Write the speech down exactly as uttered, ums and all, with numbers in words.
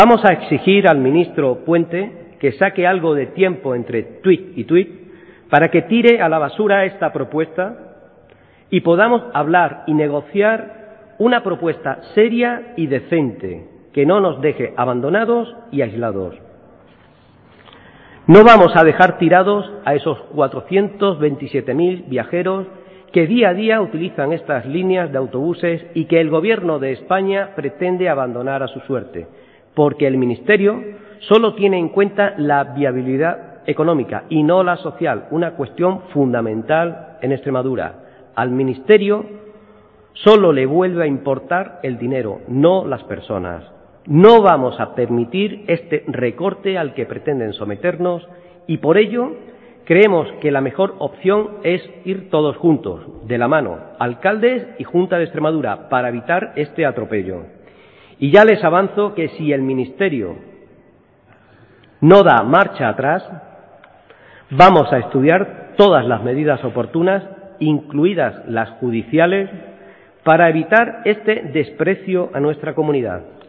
Vamos a exigir al ministro Puente que saque algo de tiempo entre tuit y tuit para que tire a la basura esta propuesta y podamos hablar y negociar una propuesta seria y decente que no nos deje abandonados y aislados. No vamos a dejar tirados a esos cuatrocientos veintisiete mil viajeros que día a día utilizan estas líneas de autobuses y que el Gobierno de España pretende abandonar a su suerte, porque el Ministerio solo tiene en cuenta la viabilidad económica y no la social, una cuestión fundamental en Extremadura. Al Ministerio solo le vuelve a importar el dinero, no las personas. No vamos a permitir este recorte al que pretenden someternos y por ello creemos que la mejor opción es ir todos juntos, de la mano, alcaldes y Junta de Extremadura, para evitar este atropello. Y ya les avanzo que si el Ministerio no da marcha atrás, vamos a estudiar todas las medidas oportunas, incluidas las judiciales, para evitar este desprecio a nuestra comunidad.